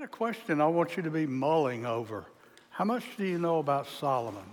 got a question I want you to be mulling over. How much do you know about Solomon?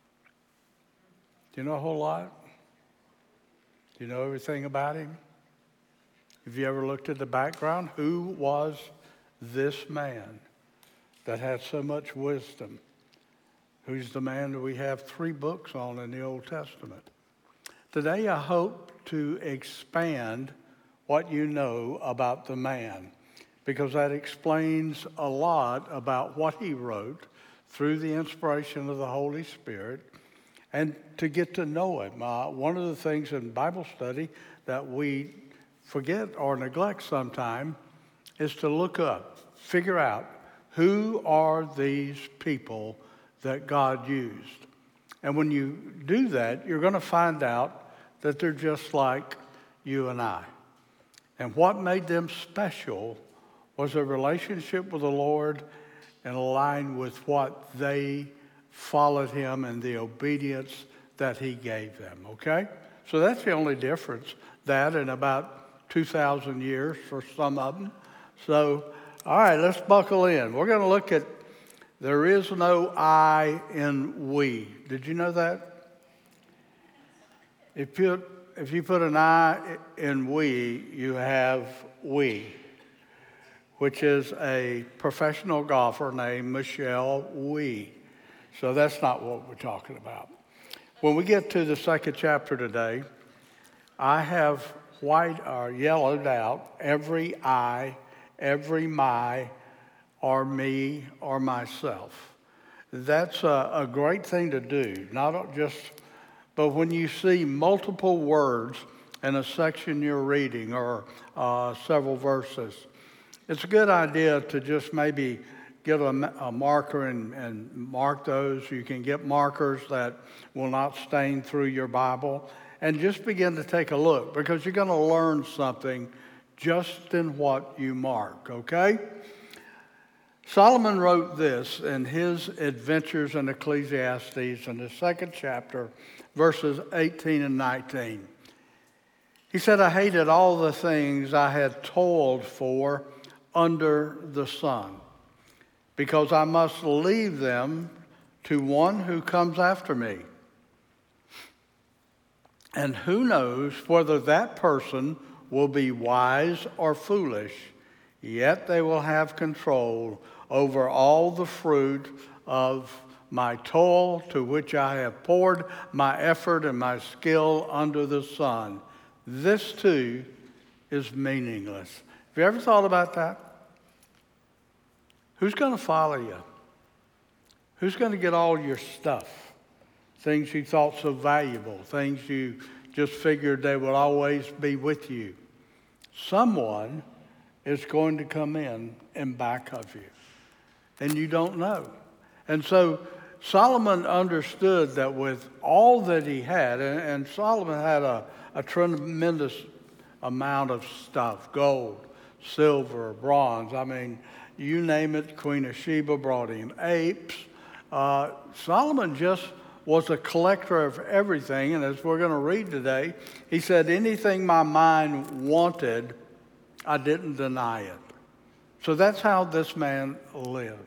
Do you know a whole lot? Do you know everything about him? Have you ever looked at the background? Who was this man that had so much wisdom? Who's the man that we have 3 books on in the Old Testament? Today I hope to expand what you know about the man, because that explains a lot about what he wrote through the inspiration of the Holy Spirit, and to get to know him. One of the things in Bible study that we forget or neglect sometime is to look up, figure out who are these people that God used. And when you do that, you're going to find out that they're just like you and I. And what made them special was a relationship with the Lord and aligned with what they followed him and the obedience that he gave them, okay? So that's the only difference, that and about 2,000 years for some of them. So, all right, let's buckle in. We're going to look at there is no I in we. Did you know that? If you put an I in we, you have we, which is a professional golfer named Michelle Wie. So that's not what we're talking about. When we get to the second chapter today, I have white or yellowed out every I, every my, or me, or myself. That's a great thing to do, not just, but when you see multiple words in a section you're reading or several verses, it's a good idea to just maybe get a marker and mark those. You can get markers that will not stain through your Bible, and just begin to take a look, because you're going to learn something just in what you mark, okay? Solomon wrote this in his Adventures in Ecclesiastes in the 2nd chapter, verses 18 and 19. He said, I hated all the things I had toiled for under the sun, because I must leave them to one who comes after me. And who knows whether that person will be wise or foolish, yet they will have control over all the fruit of my toil, to which I have poured my effort and my skill under the sun. This too is meaningless. Have you ever thought about that? Who's going to follow you? Who's going to get all your stuff? Things you thought so valuable, things you just figured they would always be with you. Someone is going to come in back of you, and you don't know. And so Solomon understood that with all that he had, and Solomon had a tremendous amount of stuff, gold, silver, bronze. I mean, you name it. Queen of Sheba brought him apes. Solomon just was a collector of everything, and as we're going to read today, he said, anything my mind wanted, I didn't deny it. So that's how this man lived.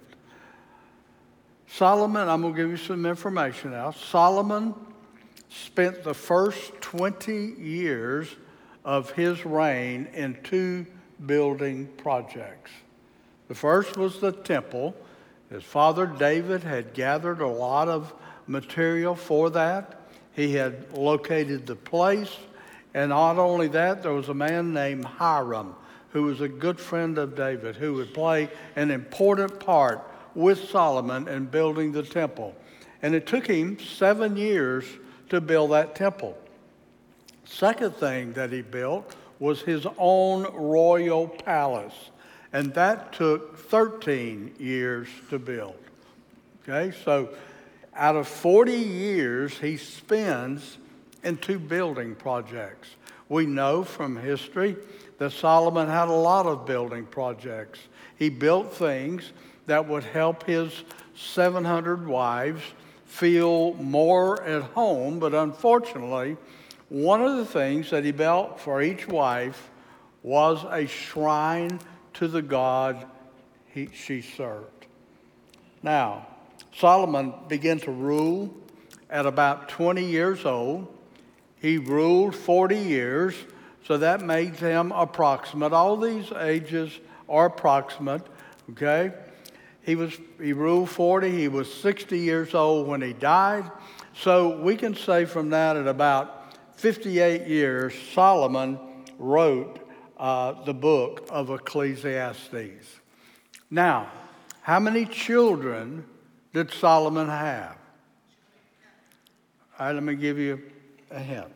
Solomon, I'm going to give you some information now. Solomon spent the first 20 years of his reign in 2 building projects. The first was the temple. His father David had gathered a lot of material for that. He had located the place. And not only that, there was a man named Hiram, who was a good friend of David, who would play an important part with Solomon in building the temple. And it took him 7 years to build that temple. Second thing that he built was his own royal palace. And that took 13 years to build. Okay, so out of 40 years he spends in 2 building projects. We know from history that Solomon had a lot of building projects. He built things that would help his 700 wives feel more at home, but unfortunately, one of the things that he built for each wife was a shrine to the god she served. Now, Solomon began to rule at about 20 years old. He ruled 40 years, so that makes him approximate. All these ages are approximate, okay? He ruled 40. He was 60 years old when he died. So we can say from that at about 58 years, Solomon wrote the book of Ecclesiastes. Now, how many children did Solomon have? All right, let me give you a hint.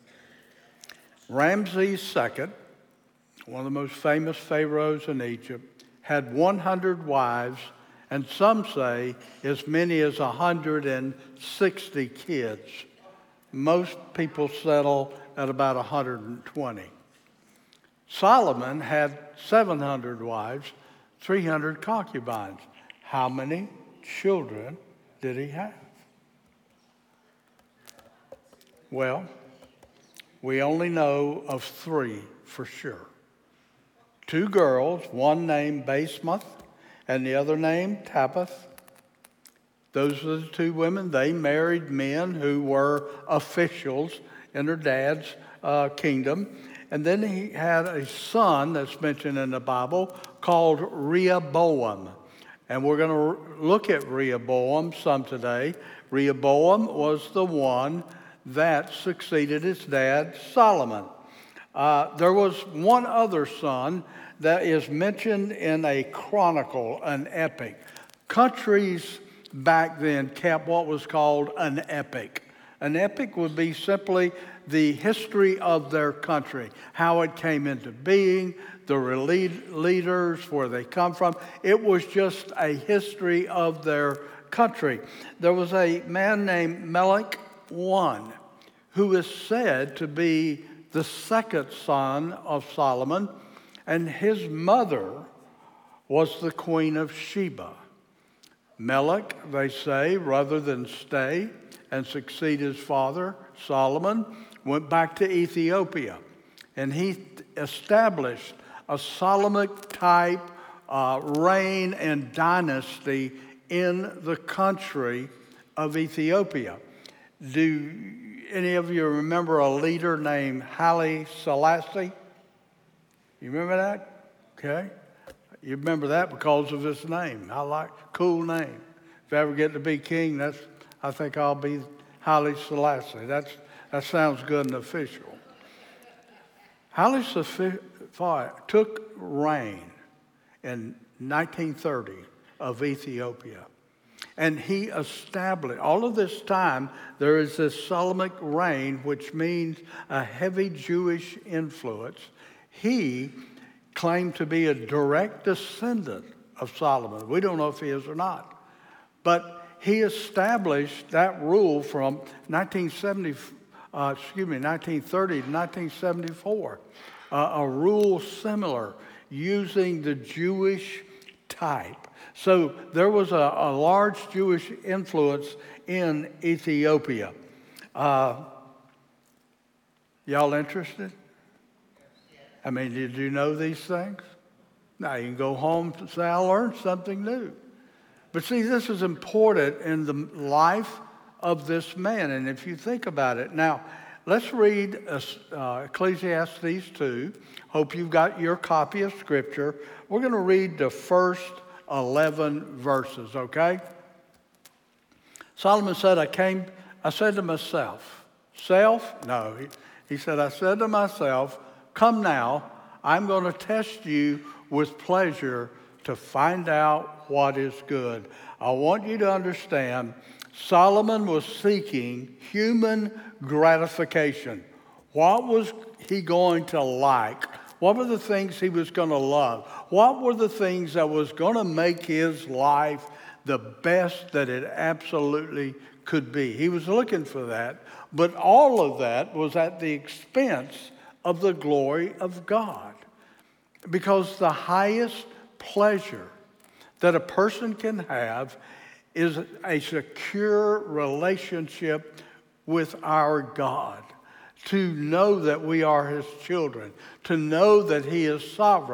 Ramses II, one of the most famous pharaohs in Egypt, had 100 wives, and some say as many as 160 kids. Most people settle at about 120. Solomon had 700 wives, 300 concubines. How many children did he have? Well, we only know of 3 for sure. 2 girls, one named Basemath and the other named Tapputh. Those are the 2 women. They married men who were officials in their dad's kingdom. And then he had a son that's mentioned in the Bible called Rehoboam. And we're going to look at Rehoboam some today. Rehoboam was the one that succeeded his dad, Solomon. There was one other son that is mentioned in a chronicle, an epic. Countries back then kept what was called an epic. An epic would be simply the history of their country, how it came into being, the leaders, where they come from. It was just a history of their country. There was a man named Melech I, who is said to be the second son of Solomon, and his mother was the Queen of Sheba. Melech, they say, rather than stay and succeed his father, Solomon, went back to Ethiopia, and he established a Solomonic-type reign and dynasty in the country of Ethiopia. Do any of you remember a leader named Haile Selassie? You remember that? Okay. You remember that because of his name. I like cool name. If I ever get to be king, I think I'll be Haile Selassie. That sounds good and official. Haile Selassie took reign in 1930 of Ethiopia. And he established, all of this time, there is this Solomonic reign, which means a heavy Jewish influence. He claimed to be a direct descendant of Solomon. We don't know if he is or not. But he established that rule from 1930 to 1974, a rule similar, using the Jewish type. So there was a large Jewish influence in Ethiopia. Y'all interested? I mean, did you know these things? Now you can go home and say, I learned something new. But see, this is important in the life of this man. And if you think about it, now let's read Ecclesiastes 2. Hope you've got your copy of Scripture. We're going to read the first 11 verses, okay? Solomon said, I said to myself, self? No, he said, I said to myself, come now, I'm going to test you with pleasure to find out what is good. I want you to understand, Solomon was seeking human gratification. What was he going to like? What were the things he was going to love? What were the things that was going to make his life the best that it absolutely could be? He was looking for that, but all of that was at the expense of the glory of God. Because the highest pleasure that a person can have is a secure relationship with our God. To know that we are his children, to know that he is sovereign,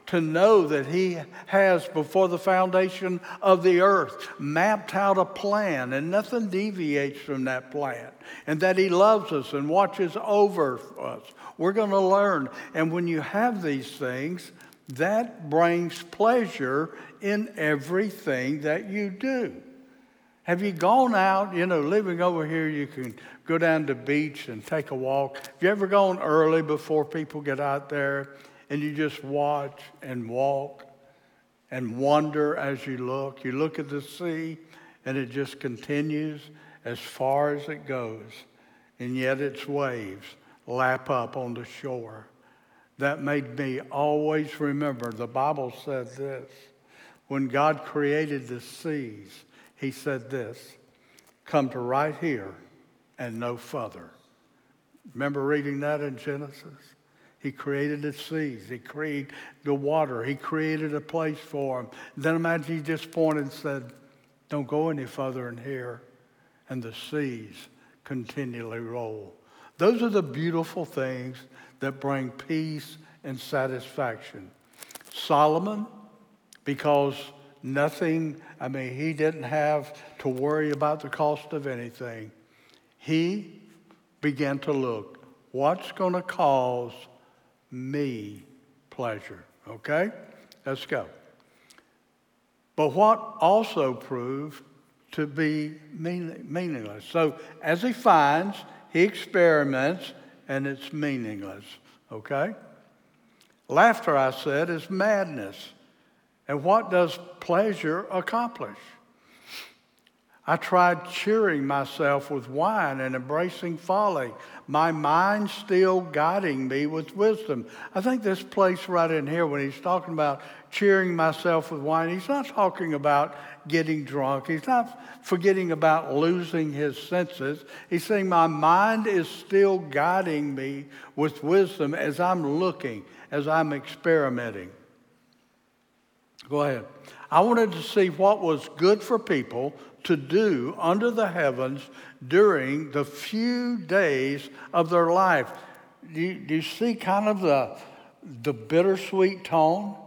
to know that he has, before the foundation of the earth, mapped out a plan, and nothing deviates from that plan, and that he loves us and watches over us. We're going to learn. And when you have these things, that brings pleasure in everything that you do. Have you gone out, living over here, you can go down to the beach and take a walk. Have you ever gone early before people get out there and you just watch and walk and wonder as you look? You look at the sea and it just continues as far as it goes, and yet its waves lap up on the shore. That made me always remember, the Bible said this, when God created the seas, he said this, come to right here and no further. Remember reading that in Genesis? He created the seas. He created the water. He created a place for them. Then imagine he just pointed and said, don't go any further in here. And the seas continually roll. Those are the beautiful things that bring peace and satisfaction. Solomon, because he didn't have to worry about the cost of anything. He began to look, what's going to cause me pleasure? Okay? Let's go. But what also proved to be meaningless. So as he finds, he experiments, and it's meaningless. Okay? Laughter, I said, is madness. And what does pleasure accomplish? I tried cheering myself with wine and embracing folly, my mind still guiding me with wisdom. I think this place right in here, when he's talking about cheering myself with wine, he's not talking about getting drunk. He's not forgetting about losing his senses. He's saying my mind is still guiding me with wisdom as I'm looking, as I'm experimenting. Go ahead. I wanted to see what was good for people to do under the heavens during the few days of their life. Do you see kind of the bittersweet tone?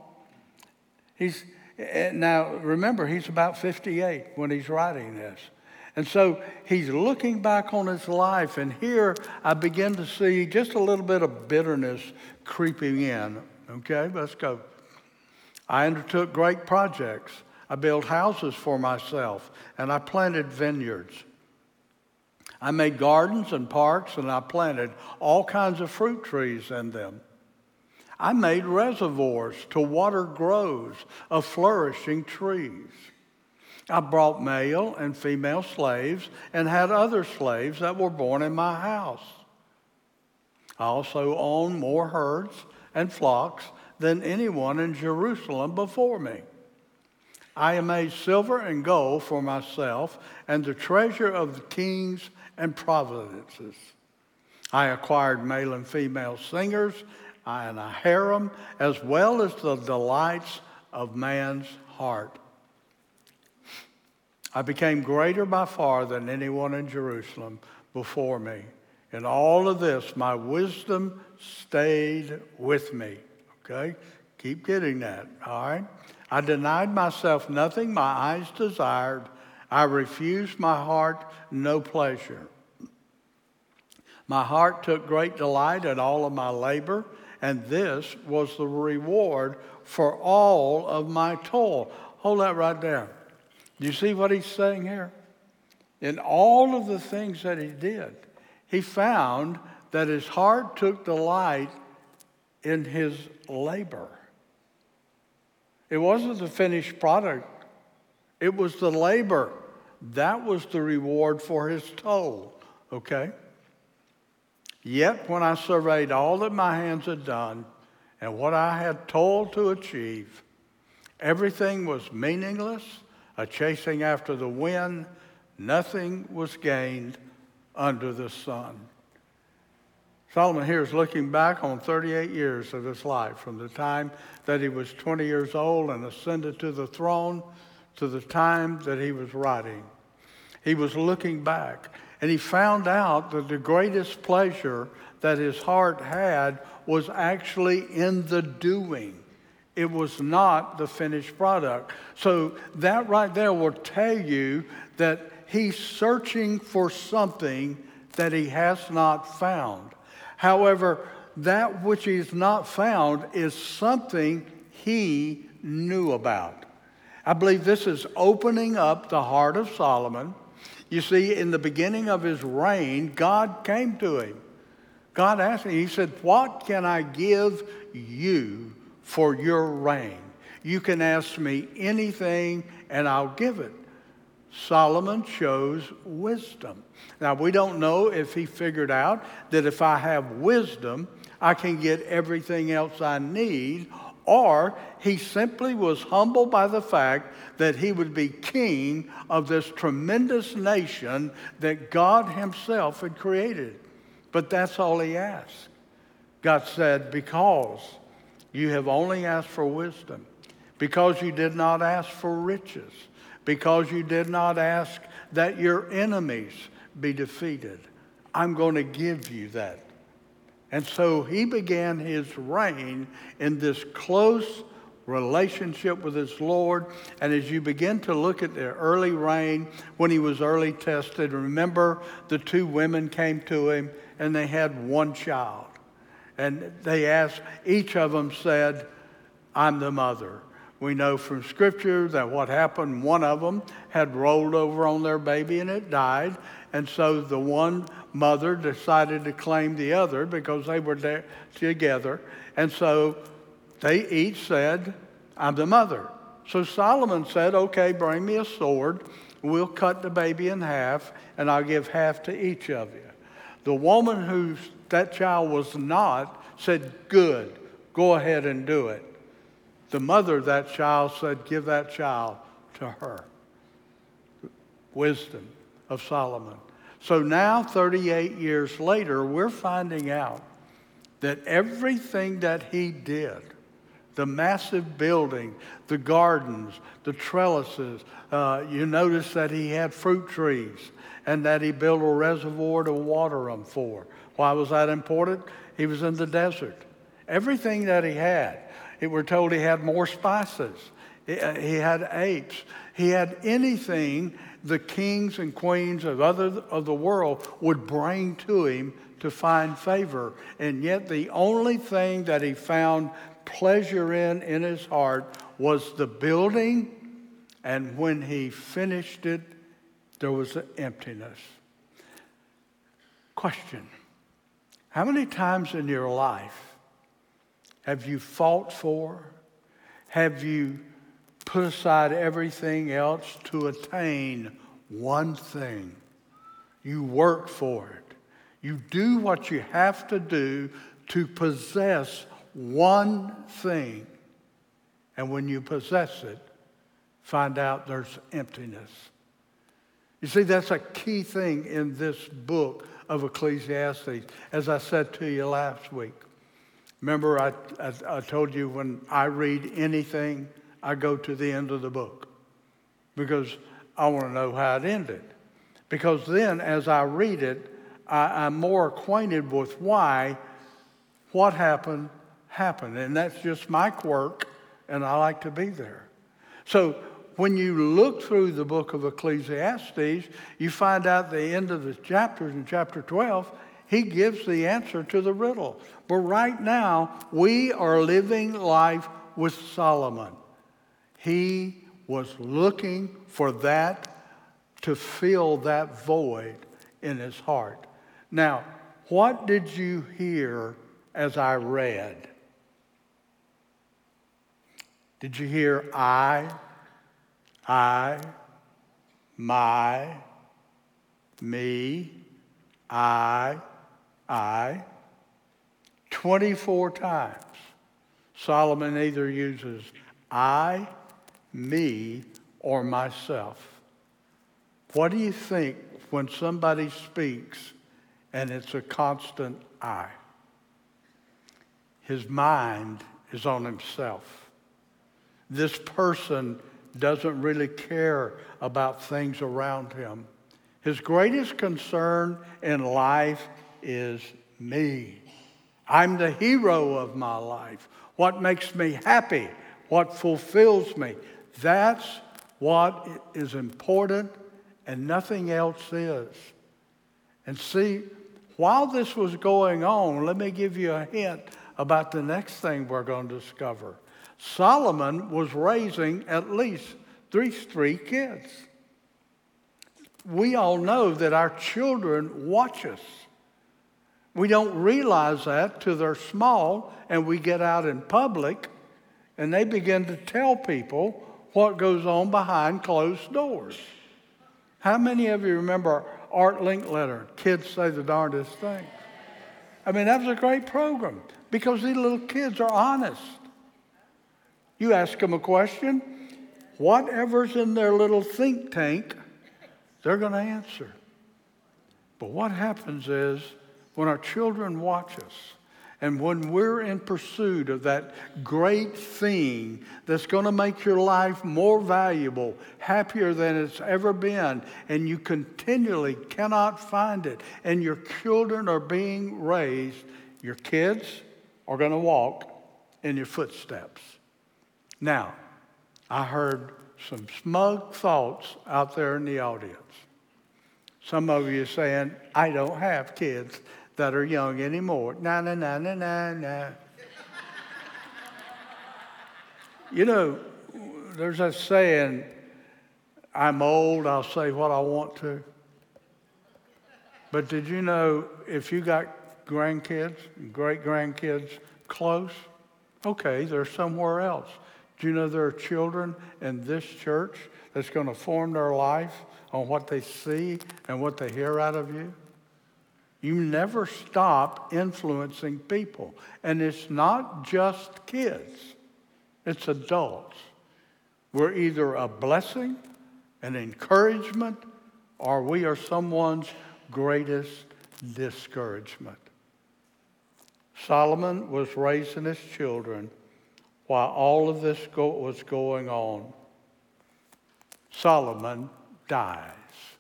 Now, remember, he's about 58 when he's writing this. And so he's looking back on his life, and here I begin to see just a little bit of bitterness creeping in. Okay, let's go. I undertook great projects. I built houses for myself, and I planted vineyards. I made gardens and parks, and I planted all kinds of fruit trees in them. I made reservoirs to water groves of flourishing trees. I brought male and female slaves and had other slaves that were born in my house. I also owned more herds and flocks than anyone in Jerusalem before me. I made silver and gold for myself and the treasure of the kings and provinces. I acquired male and female singers and a harem, as well as the delights of man's heart. I became greater by far than anyone in Jerusalem before me. In all of this, my wisdom stayed with me. Okay? Keep getting that, all right? I denied myself nothing my eyes desired. I refused my heart no pleasure. My heart took great delight in all of my labor, and this was the reward for all of my toil. Hold that right there. Do you see what he's saying here? In all of the things that he did, he found that his heart took delight in his labor. It wasn't the finished product. It was the labor. That was the reward for his toil, okay? Yet when I surveyed all that my hands had done and what I had toiled to achieve, everything was meaningless, a chasing after the wind. Nothing was gained under the sun. Solomon here is looking back on 38 years of his life, from the time that he was 20 years old and ascended to the throne to the time that he was writing. He was looking back, and he found out that the greatest pleasure that his heart had was actually in the doing. It was not the finished product. So that right there will tell you that he's searching for something that he has not found. However, that which he's not found is something he knew about. I believe this is opening up the heart of Solomon. You see, in the beginning of his reign, God came to him. God asked him, he said, what can I give you for your reign? You can ask me anything and I'll give it. Solomon chose wisdom. Now, we don't know if he figured out that if I have wisdom, I can get everything else I need, or he simply was humbled by the fact that he would be king of this tremendous nation that God himself had created. But that's all he asked. God said, because you have only asked for wisdom, because you did not ask for riches, because you did not ask that your enemies be defeated, I'm going to give you that. And so he began his reign in this close relationship with his Lord. And as you begin to look at the early reign, when he was early tested, remember the two women came to him and they had one child. And they asked, each of them said, I'm the mother. We know from Scripture that what happened, one of them had rolled over on their baby and it died. And so the one mother decided to claim the other because they were there together. And so they each said, I'm the mother. So Solomon said, okay, bring me a sword. We'll cut the baby in half and I'll give half to each of you. The woman who that child was not said, good, go ahead and do it. The mother of that child said, give that child to her. Wisdom of Solomon. So now, 38 years later, we're finding out that everything that he did, the massive building, the gardens, the trellises, you notice that he had fruit trees and that he built a reservoir to water them for. Why was that important? He was in the desert. Everything that he had, we're told he had more spices. He had apes. He had anything the kings and queens of the world would bring to him to find favor. And yet the only thing that he found pleasure in his heart was the building. And when he finished it, there was an emptiness. Question: how many times in your life have you fought for? Have you put aside everything else to attain one thing? You work for it. You do what you have to do to possess one thing. And when you possess it, find out there's emptiness. You see, that's a key thing in this book of Ecclesiastes, as I said to you last week. Remember, I told you when I read anything, I go to the end of the book because I want to know how it ended. Because then, as I read it, I'm more acquainted with why what happened. And that's just my quirk, and I like to be there. So when you look through the book of Ecclesiastes, you find out at the end of the chapters, in chapter 12, he gives the answer to the riddle. But right now, we are living life with Solomon. He was looking for that to fill that void in his heart. Now, what did you hear as I read? Did you hear I, my, me, I? 24 times. Solomon either uses I, me, or myself. What do you think when somebody speaks and it's a constant I? His mind is on himself. This person doesn't really care about things around him. His greatest concern in life is me. I'm the hero of my life. What makes me happy? What fulfills me? That's what is important, and nothing else is. And see, while this was going on, let me give you a hint about the next thing we're going to discover. Solomon was raising at least three kids. We all know that our children watch us. We don't realize that till they're small and we get out in public and they begin to tell people what goes on behind closed doors. How many of you remember Art Linkletter, Kids Say the Darndest Things? I mean, that was a great program because these little kids are honest. You ask them a question, whatever's in their little think tank, they're going to answer. But what happens is when our children watch us and when we're in pursuit of that great thing that's going to make your life more valuable, happier than it's ever been, and you continually cannot find it, and your children are being raised, your kids are going to walk in your footsteps. Now, I heard some smug thoughts out there in the audience. Some of you saying, I don't have kids that are young anymore. Nah. You know, there's that saying, I'm old, I'll say what I want to. But did you know if you got grandkids, great-grandkids close, okay, they're somewhere else. Do you know there are children in this church that's going to form their life on what they see and what they hear out of you? You never stop influencing people. And it's not just kids. It's adults. We're either a blessing, an encouragement, or we are someone's greatest discouragement. Solomon was raising his children while all of this was going on. Solomon dies.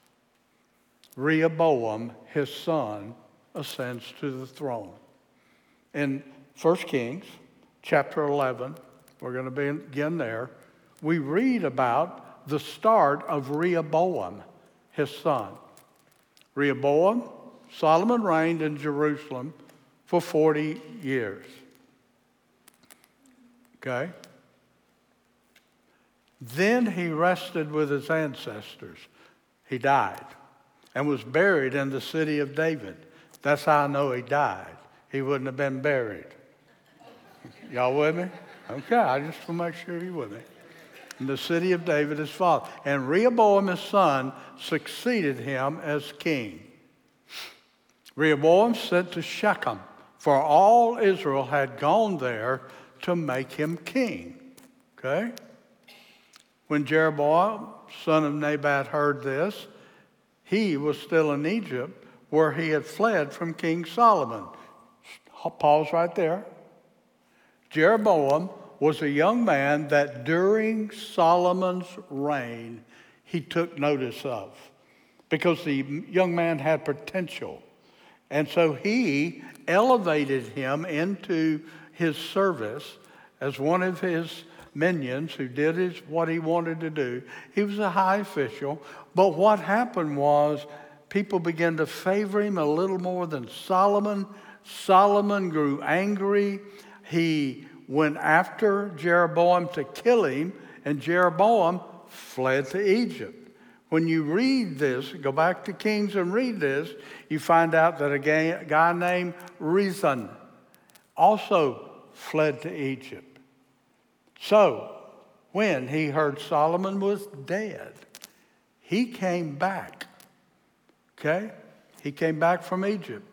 Rehoboam, his son, ascends to the throne. In 1 Kings chapter 11, we're going to begin there, we read about the start of Rehoboam, his son. Rehoboam, Solomon reigned in Jerusalem for 40 years. Okay? Then he rested with his ancestors. He died and was buried in the city of David. That's how I know he died. He wouldn't have been buried. Y'all with me? Okay, I just want to make sure you're with me. In the city of David, his father. And Rehoboam, his son, succeeded him as king. Rehoboam sent to Shechem, for all Israel had gone there to make him king. Okay? When Jeroboam, son of Nebat, heard this, he was still in Egypt, where he had fled from King Solomon. Pause right there. Jeroboam was a young man that during Solomon's reign he took notice of, because the young man had potential. And so he elevated him into his service as one of his minions who did what he wanted to do. He was a high official. But what happened was people began to favor him a little more than Solomon. Solomon grew angry. He went after Jeroboam to kill him, and Jeroboam fled to Egypt. When you read this, go back to Kings and read this, you find out that a guy named Rezon also fled to Egypt. So, when he heard Solomon was dead, he came back. Okay? He came back from Egypt.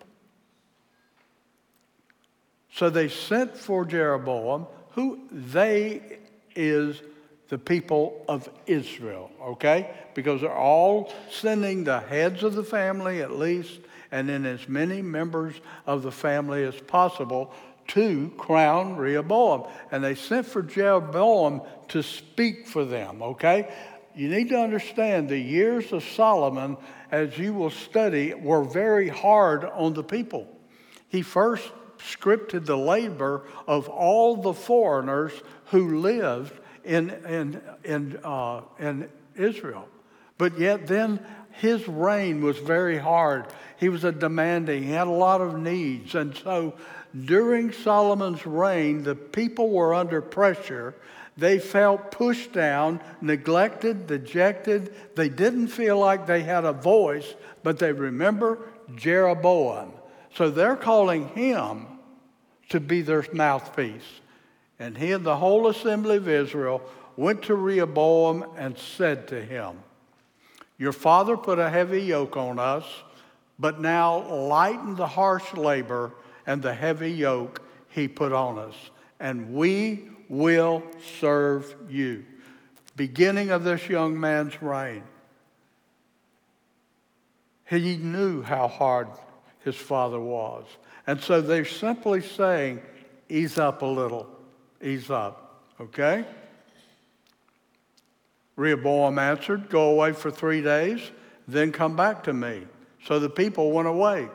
So they sent for Jeroboam, who they is the people of Israel, okay? Because they're all sending the heads of the family at least, and then as many members of the family as possible to crown Rehoboam. And they sent for Jeroboam to speak for them, okay? You need to understand the years of Solomon, as you will study, were very hard on the people. He first outstripped the labor of all the foreigners who lived in Israel. But yet then his reign was very hard. He was demanding. He had a lot of needs. And so during Solomon's reign, the people were under pressure. They felt pushed down, neglected, dejected. They didn't feel like they had a voice, but they remember Jeroboam. So they're calling him to be their mouthpiece. And he and the whole assembly of Israel went to Rehoboam and said to him, "Your father put a heavy yoke on us, but now lighten the harsh labor and the heavy yoke he put on us, and we will serve you." Beginning of this young man's reign. He knew how hard his father was. And so they're simply saying, ease up a little, ease up, okay? Rehoboam answered, "Go away for 3 days, then come back to me." So the people went away.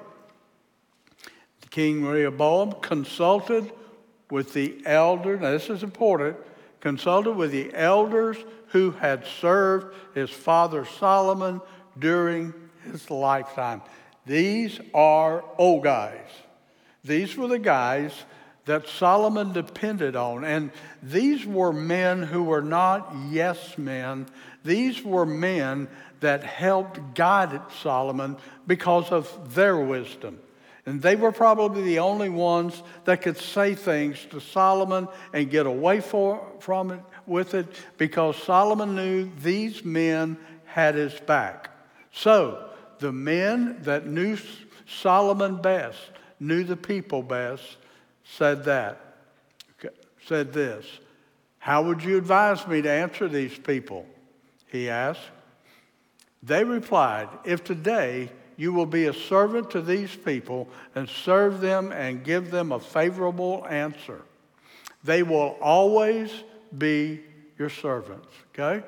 King Rehoboam consulted with the elders, now this is important, consulted with the elders who had served his father Solomon during his lifetime. These are old guys. These were the guys that Solomon depended on. And these were men who were not yes men. These were men that helped guide Solomon because of their wisdom. And they were probably the only ones that could say things to Solomon and get away from it with it, because Solomon knew these men had his back. So the men that knew Solomon best, knew the people best, said this. "How would you advise me to answer these people?" he asked. They replied, "If today you will be a servant to these people and serve them and give them a favorable answer, they will always be your servants." Okay?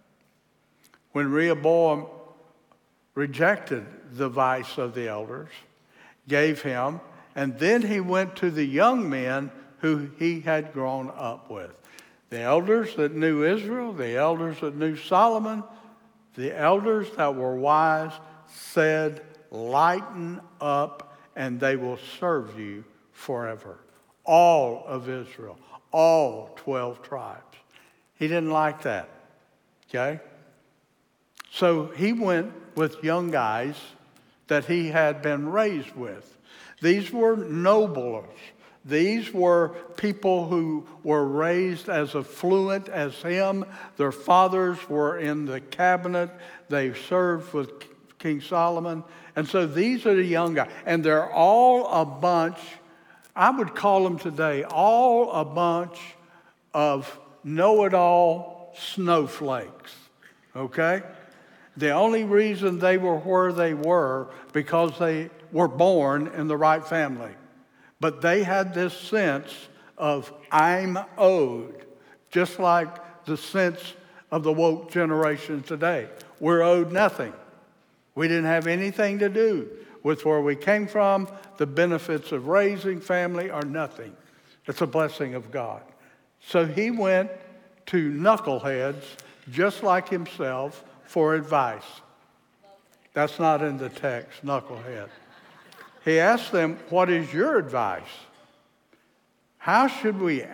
When Rehoboam rejected the advice of the elders, gave him, and then he went to the young men who he had grown up with. The elders that knew Israel, the elders that knew Solomon, the elders that were wise said, "Lighten up and they will serve you forever." All of Israel, all 12 tribes. He didn't like that, okay? So he went with young guys that he had been raised with. These were nobles. These were people who were raised as affluent as him. Their fathers were in the cabinet. They served with King Solomon. And so these are the young guys. And they're all a bunch, I would call them today, all a bunch of know-it-all snowflakes. Okay? The only reason they were where they were because they were born in the right family. But they had this sense of, I'm owed, just like the sense of the woke generation today. We're owed nothing. We didn't have anything to do with where we came from. The benefits of raising family are nothing. It's a blessing of God. So he went to knuckleheads just like himself for advice. That's not in the text, knucklehead. He asked them, "What is your advice? How should we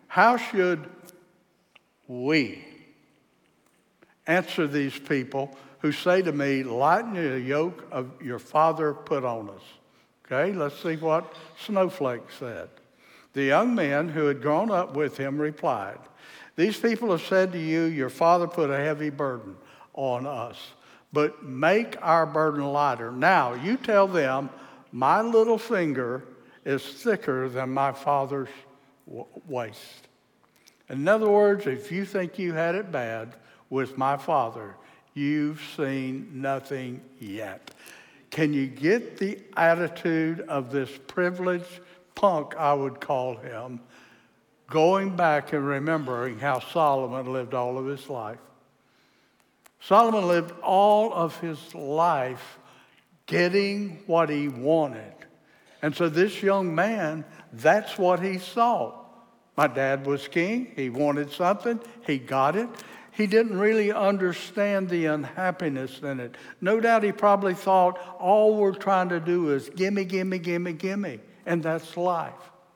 answer these people who say to me, 'Lighten the yoke of your father put on us'?" Okay, let's see what Snowflake said. The young men who had grown up with him replied, "These people have said to you, 'Your father put a heavy burden on us, but make our burden lighter.' Now you tell them, 'My little finger is thicker than my father's waist.'" In other words, if you think you had it bad with my father, you've seen nothing yet. Can you get the attitude of this privileged punk, I would call him, going back and remembering how Solomon lived all of his life? Solomon lived all of his life getting what he wanted. And so this young man, that's what he saw. My dad was king. He wanted something. He got it. He didn't really understand the unhappiness in it. No doubt he probably thought all we're trying to do is gimme, gimme, gimme, gimme. And that's life.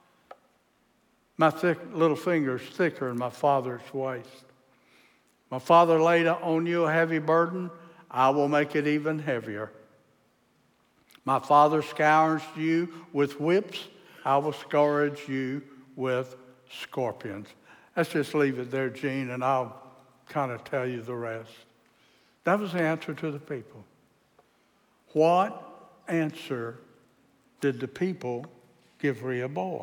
My little finger's thicker than my father's waist. My father laid on you a heavy burden. I will make it even heavier. My father scourged you with whips. I will scourge you with scorpions. Let's just leave it there, Gene, and I'll kind of tell you the rest. That was the answer to the people. What answer did the people give Rehoboam?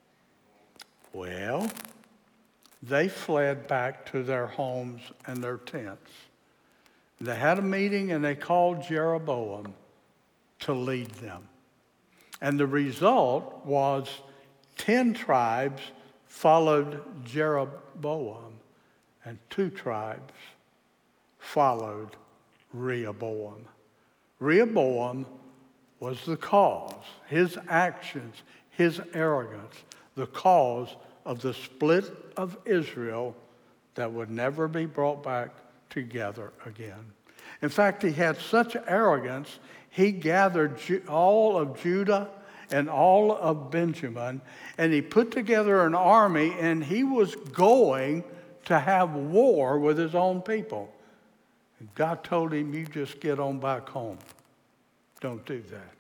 Well, they fled back to their homes and their tents. They had a meeting and they called Jeroboam to lead them. And the result was 10 tribes followed Jeroboam and 2 tribes followed Rehoboam. Rehoboam was the cause, his actions, his arrogance, the cause of the split of Israel that would never be brought back together again. In fact, he had such arrogance, he gathered all of Judah and all of Benjamin, and he put together an army, and he was going to have war with his own people. And God told him, you just get on back home. Don't do that.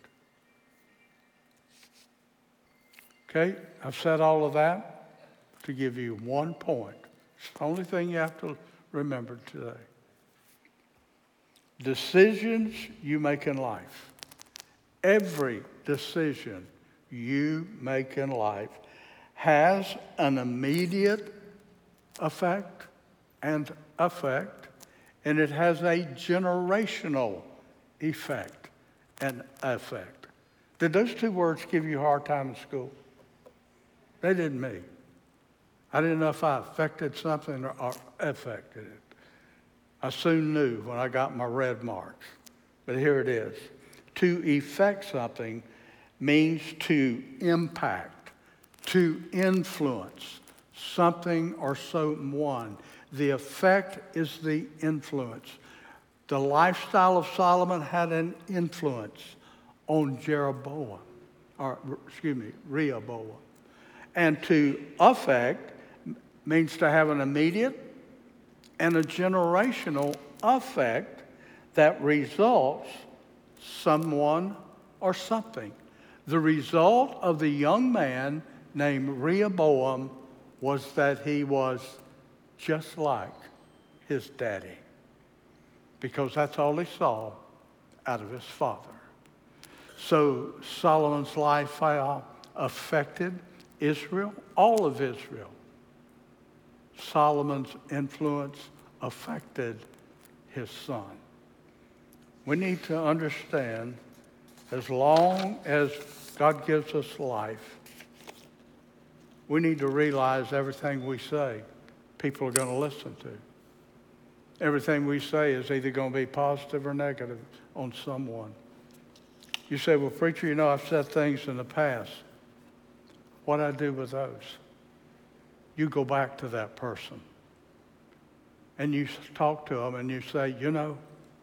Okay, I've said all of that to give you one point. It's the only thing you have to remember today. Decisions you make in life. Every decision you make in life has an immediate effect, and it has a generational effect and effect. Did those 2 words give you a hard time in school? They didn't me. I didn't know if I affected something or affected it. I soon knew when I got my red marks. But here it is. To effect something means to impact, to influence something or someone. The effect is the influence. The lifestyle of Solomon had an influence on Rehoboam. And to affect means to have an immediate and a generational effect that results someone or something. The result of the young man named Rehoboam was that he was just like his daddy, because that's all he saw out of his father. So Solomon's lifestyle affected Israel, all of Israel. Solomon's influence affected his son. We need to understand, as long as God gives us life, we need to realize everything we say, people are going to listen to. Everything we say is either going to be positive or negative on someone. You say, well, preacher, you know, I've said things in the past. What do I do with those? You go back to that person and you talk to them and you say, you know,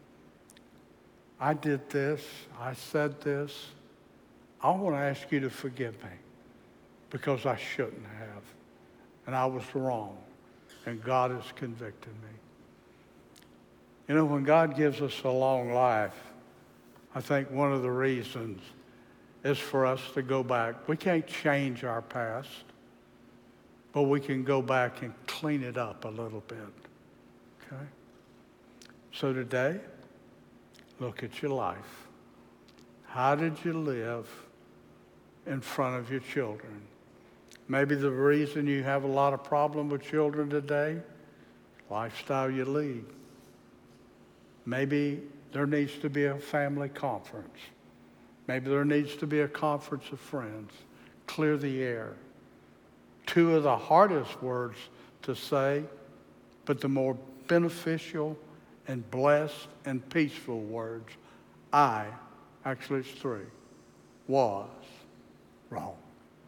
I did this, I said this. I want to ask you to forgive me because I shouldn't have. And I was wrong. And God has convicted me. You know, when God gives us a long life, I think one of the reasons is for us to go back. We can't change our past, but we can go back and clean it up a little bit. Okay? So today, look at your life. How did you live in front of your children? Maybe the reason you have a lot of problem with children today, lifestyle you lead. Maybe there needs to be a family conference. Maybe there needs to be a conference of friends. Clear the air. 2 of the hardest words to say, but the more beneficial and blessed and peaceful words. Actually it's 3, was wrong.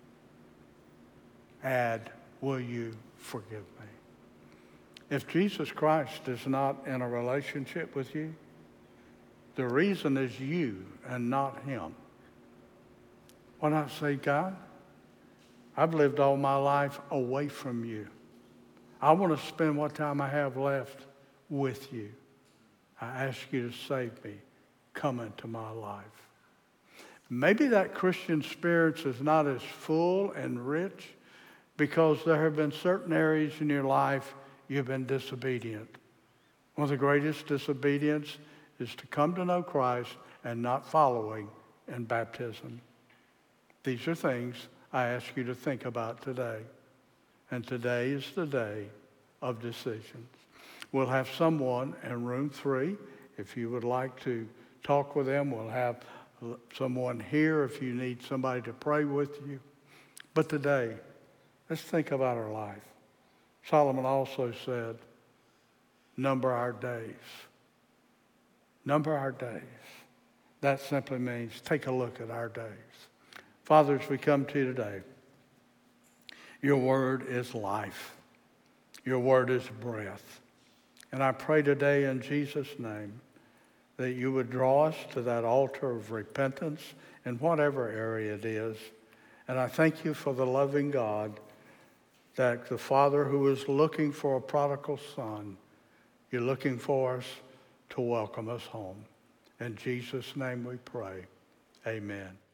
Add, will you forgive me? If Jesus Christ is not in a relationship with you, the reason is you and not him. Why not say, God, I've lived all my life away from you. I want to spend what time I have left with you. I ask you to save me. Come into my life. Maybe that Christian experience is not as full and rich because there have been certain areas in your life you've been disobedient. One of the greatest disobedience is to come to know Christ and not following in baptism. These are things I ask you to think about today. And today is the day of decisions. We'll have someone in room 3. If you would like to talk with them, we'll have someone here if you need somebody to pray with you. But today, let's think about our life. Solomon also said, number our days. Number our days. That simply means take a look at our days. Father, as we come to you today, your word is life. Your word is breath. And I pray today in Jesus' name that you would draw us to that altar of repentance in whatever area it is. And I thank you for the loving God, that the Father who is looking for a prodigal son, you're looking for us to welcome us home. In Jesus' name we pray. Amen.